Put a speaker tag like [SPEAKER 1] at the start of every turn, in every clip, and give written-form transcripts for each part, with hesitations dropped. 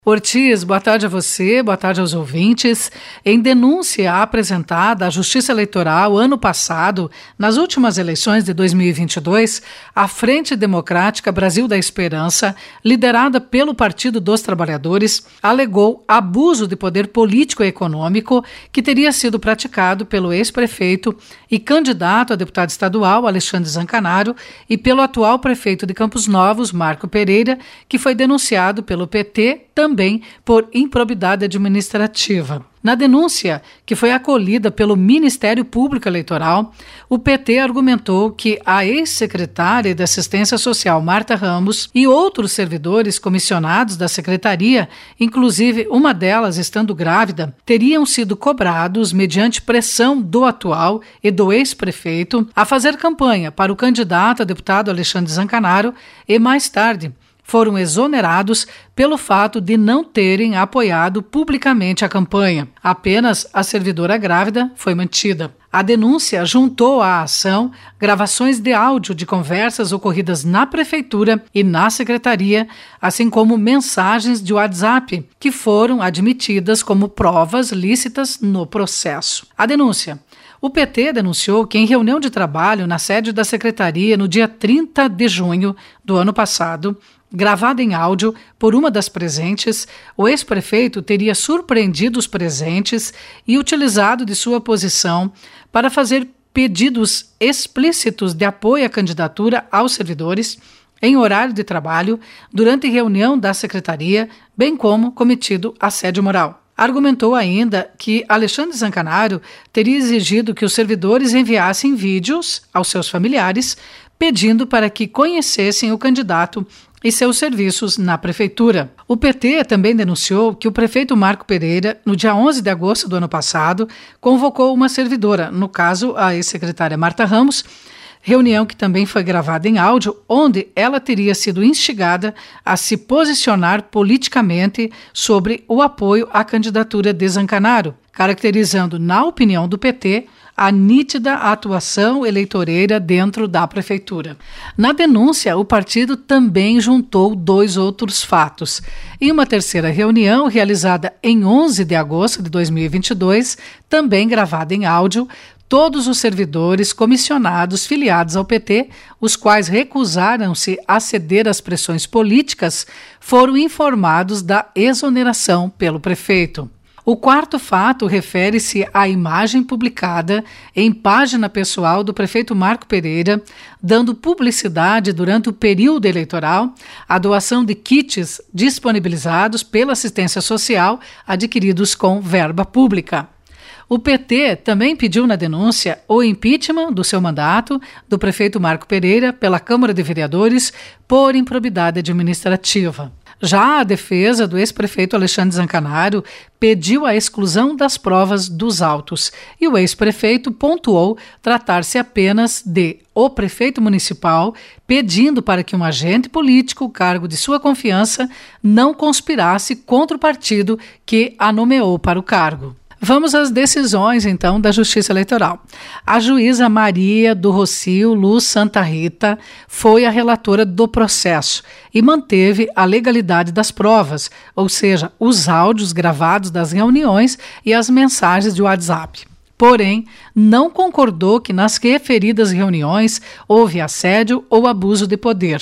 [SPEAKER 1] Ortiz, boa tarde a você, boa tarde aos ouvintes. Em denúncia apresentada à Justiça Eleitoral ano passado, nas últimas eleições de 2022, a Frente Democrática Brasil da Esperança, liderada pelo Partido dos Trabalhadores, alegou abuso de poder político e econômico que teria sido praticado pelo ex-prefeito e candidato a deputado estadual, Alexandre Zancanaro, e pelo atual prefeito de Campos Novos, Marco Pereira, que foi denunciado pelo PT também por improbidade administrativa. Na denúncia, que foi acolhida pelo Ministério Público Eleitoral, o PT argumentou que a ex-secretária de Assistência Social, Marta Ramos, e outros servidores comissionados da secretaria, inclusive uma delas estando grávida, teriam sido cobrados, mediante pressão do atual e do ex-prefeito, a fazer campanha para o candidato a deputado Alexandre Zancanaro e, mais tarde, foram exonerados pelo fato de não terem apoiado publicamente a campanha. Apenas a servidora grávida foi mantida. A denúncia juntou à ação gravações de áudio de conversas ocorridas na prefeitura e na secretaria, assim como mensagens de WhatsApp, que foram admitidas como provas lícitas no processo. A denúncia. O PT denunciou que em reunião de trabalho na sede da secretaria no dia 30 de junho do ano passado, gravada em áudio por uma das presentes, o ex-prefeito teria surpreendido os presentes e utilizado de sua posição para fazer pedidos explícitos de apoio à candidatura aos servidores em horário de trabalho durante reunião da secretaria, bem como cometido assédio moral. Argumentou ainda que Alexandre Zancanaro teria exigido que os servidores enviassem vídeos aos seus familiares, pedindo para que conhecessem o candidato e seus serviços na prefeitura. O PT também denunciou que o prefeito Marco Pereira, no dia 11 de agosto do ano passado, convocou uma servidora, no caso a ex-secretária Marta Ramos, reunião que também foi gravada em áudio, onde ela teria sido instigada a se posicionar politicamente sobre o apoio à candidatura de Zancanaro, caracterizando, na opinião do PT, a nítida atuação eleitoreira dentro da prefeitura. Na denúncia, o partido também juntou dois outros fatos. Em uma terceira reunião, realizada em 11 de agosto de 2022, também gravada em áudio, todos os servidores comissionados filiados ao PT, os quais recusaram-se a ceder às pressões políticas, foram informados da exoneração pelo prefeito. O quarto fato refere-se à imagem publicada em página pessoal do prefeito Marco Pereira, dando publicidade durante o período eleitoral à doação de kits disponibilizados pela assistência social adquiridos com verba pública. O PT também pediu na denúncia o impeachment do seu mandato do prefeito Marco Pereira pela Câmara de Vereadores por improbidade administrativa. Já a defesa do ex-prefeito Alexandre Zancanaro pediu a exclusão das provas dos autos e o ex-prefeito pontuou tratar-se apenas de o prefeito municipal pedindo para que um agente político, cargo de sua confiança, não conspirasse contra o partido que a nomeou para o cargo. Vamos às decisões, então, da Justiça Eleitoral. A juíza Maria do Rocio Luz Santa Rita foi a relatora do processo e manteve a legalidade das provas, ou seja, os áudios gravados das reuniões e as mensagens de WhatsApp. Porém, não concordou que nas referidas reuniões houve assédio ou abuso de poder.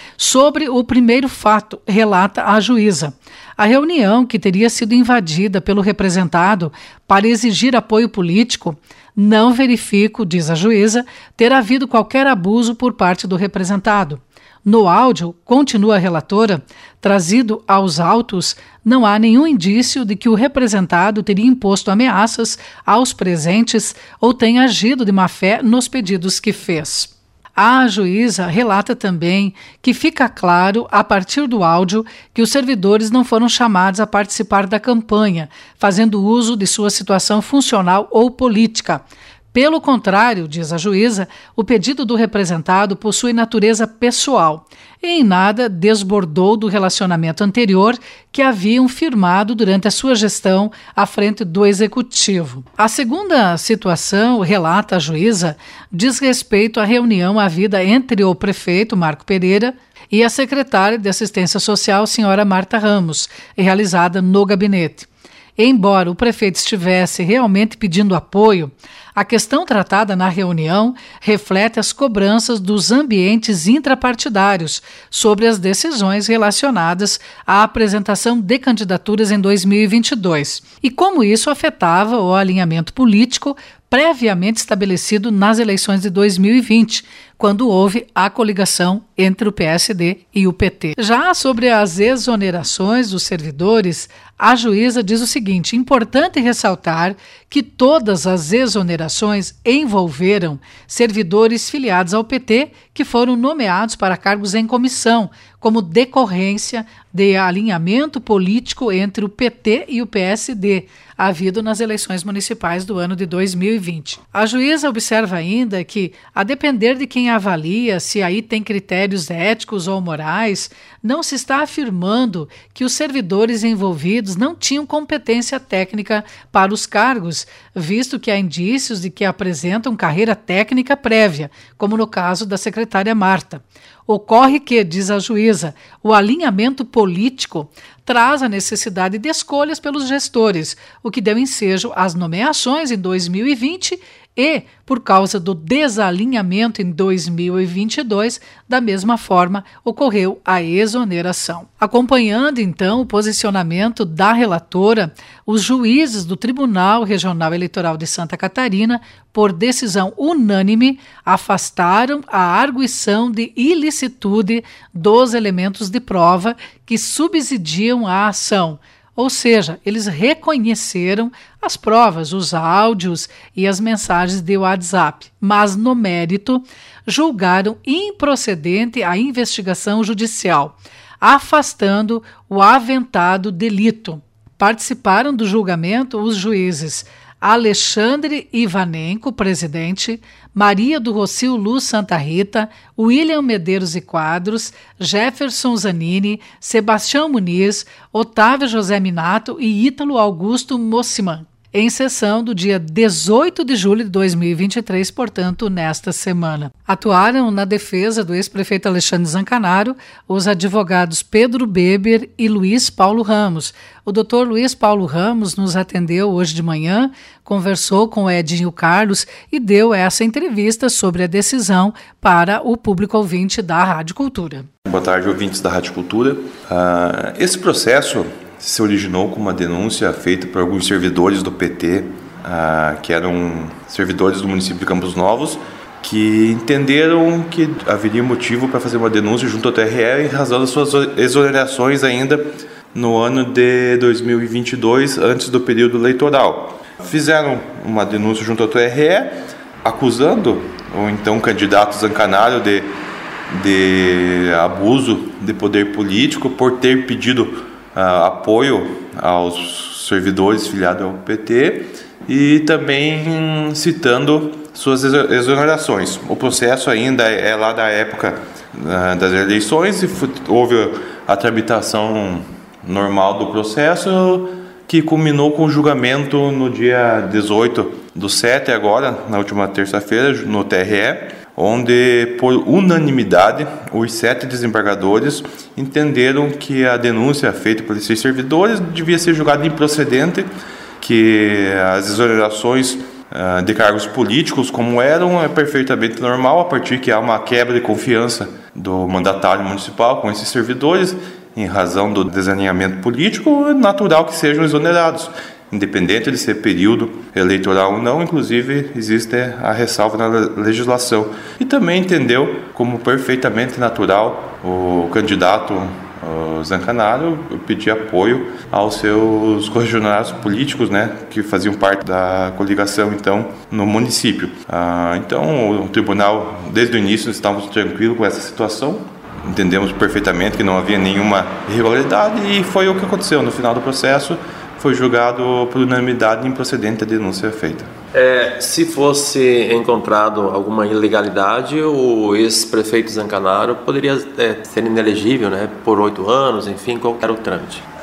[SPEAKER 1] Sobre o primeiro fato, relata a juíza. A reunião, que teria sido invadida pelo representado para exigir apoio político, não verifico, diz a juíza, ter havido qualquer abuso por parte do representado. No áudio, continua a relatora, trazido aos autos, não há nenhum indício de que o representado teria imposto ameaças aos presentes ou tenha agido de má-fé nos pedidos que fez. A juíza relata também que fica claro, a partir do áudio, que os servidores não foram chamados a participar da campanha, fazendo uso de sua situação funcional ou política. Pelo contrário, diz a juíza, o pedido do representado possui natureza pessoal e em nada desbordou do relacionamento anterior que haviam firmado durante a sua gestão à frente do Executivo. A segunda situação, relata a juíza, diz respeito à reunião havida entre o prefeito Marco Pereira e a secretária de Assistência Social, senhora Marta Ramos, realizada no gabinete. Embora o prefeito estivesse realmente pedindo apoio, a questão tratada na reunião reflete as cobranças dos ambientes intrapartidários sobre as decisões relacionadas à apresentação de candidaturas em 2022 e como isso afetava o alinhamento político previamente estabelecido nas eleições de 2020, quando houve a coligação entre o PSD e o PT. Já sobre as exonerações dos servidores, a juíza diz o seguinte: importante ressaltar que todas as exonerações envolveram servidores filiados ao PT que foram nomeados para cargos em comissão, como decorrência de alinhamento político entre o PT e o PSD, havido nas eleições municipais do ano de 2020. A juíza observa ainda que, a depender de quem avalia se aí tem critérios éticos ou morais, não se está afirmando que os servidores envolvidos não tinham competência técnica para os cargos, visto que há indícios de que apresentam carreira técnica prévia, como no caso da secretária Marta. Ocorre que, diz a juíza, o alinhamento político traz a necessidade de escolhas pelos gestores, o que deu ensejo às nomeações em 2020 e, por causa do desalinhamento em 2022, da mesma forma ocorreu a exoneração. Acompanhando, então, o posicionamento da relatora, os juízes do Tribunal Regional Eleitoral de Santa Catarina, por decisão unânime, afastaram a arguição de ilicitude dos elementos de prova que subsidiam a ação. Ou seja, eles reconheceram as provas, os áudios e as mensagens de WhatsApp, mas no mérito julgaram improcedente a investigação judicial, afastando o aventado delito. Participaram do julgamento os juízes Alexandre Ivanenko, presidente, Maria do Rocio Luz Santa Rita, William Medeiros e Quadros, Jefferson Zanini, Sebastião Muniz, Otávio José Minato e Ítalo Augusto Mossiman, em sessão do dia 18 de julho de 2023, portanto, nesta semana. Atuaram na defesa do ex-prefeito Alexandre Zancanaro os advogados Pedro Beber e Luiz Paulo Ramos. O doutor Luiz Paulo Ramos nos atendeu hoje de manhã, conversou com o Edinho Carlos e deu essa entrevista sobre a decisão para o público ouvinte da Rádio Cultura.
[SPEAKER 2] Boa tarde, ouvintes da Rádio Cultura. Esse processo se originou com uma denúncia feita por alguns servidores do PT, que eram servidores do município de Campos Novos, que entenderam que haveria motivo para fazer uma denúncia junto ao TRE em razão das suas exonerações ainda no ano de 2022, antes do período eleitoral. Fizeram uma denúncia junto ao TRE, acusando o então candidato Zancanaro de abuso de poder político por ter pedido apoio aos servidores filiados ao PT e também citando suas exonerações. O processo ainda é lá da época das eleições e houve a tramitação normal do processo, que culminou com o julgamento no dia 18/7, agora, na última terça-feira, no TRE, onde, por unanimidade, os 7 desembargadores entenderam que a denúncia feita por esses servidores devia ser julgada improcedente, que as exonerações de cargos políticos, como eram, é perfeitamente normal, a partir que há uma quebra de confiança do mandatário municipal com esses servidores, em razão do desalinhamento político, é natural que sejam exonerados, independente de ser período eleitoral ou não. Inclusive existe a ressalva na legislação. E também entendeu como perfeitamente natural o candidato Zancanaro pedir apoio aos seus correligionários políticos, que faziam parte da coligação então no município. Então o tribunal, desde o início, estávamos tranquilos com essa situação. Entendemos perfeitamente que não havia nenhuma irregularidade e foi o que aconteceu no final do processo. Foi julgado por unanimidade improcedente a denúncia feita.
[SPEAKER 3] Se fosse encontrado alguma ilegalidade, o ex-prefeito Zancanaro poderia ser inelegível, por 8 anos, enfim, qual era o trâmite?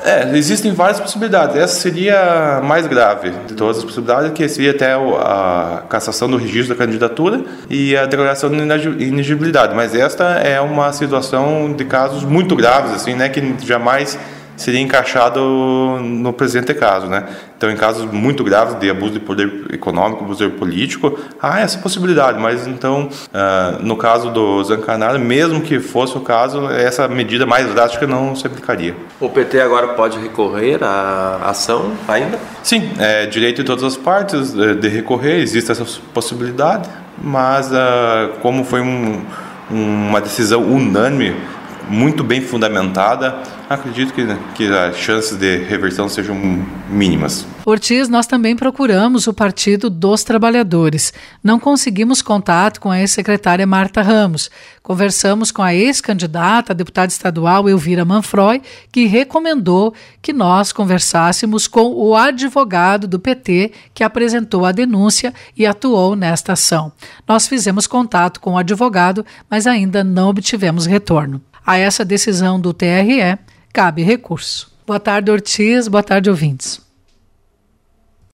[SPEAKER 2] Existem várias possibilidades. Essa seria a mais grave de todas as possibilidades, que seria até a cassação do registro da candidatura e a declaração de inegibilidade. Mas esta é uma situação de casos muito graves, assim, né, que jamais seria encaixado no presente caso, né? Então, em casos muito graves de abuso de poder econômico, abuso político, há essa possibilidade, mas então, no caso do Zancanaro, mesmo que fosse o caso, essa medida mais drástica não se aplicaria.
[SPEAKER 3] O PT agora pode recorrer à ação ainda?
[SPEAKER 2] Sim, é direito de todas as partes de recorrer, existe essa possibilidade, mas como foi uma decisão unânime, muito bem fundamentada, acredito que as chances de reversão sejam mínimas.
[SPEAKER 1] Ortiz, nós também procuramos o Partido dos Trabalhadores. Não conseguimos contato com a ex-secretária Marta Ramos. Conversamos com a ex-candidata a deputada estadual Elvira Manfroy, que recomendou que nós conversássemos com o advogado do PT que apresentou a denúncia e atuou nesta ação. Nós fizemos contato com o advogado, mas ainda não obtivemos retorno. A essa decisão do TRE cabe recurso. Boa tarde, Ortiz. Boa tarde, ouvintes.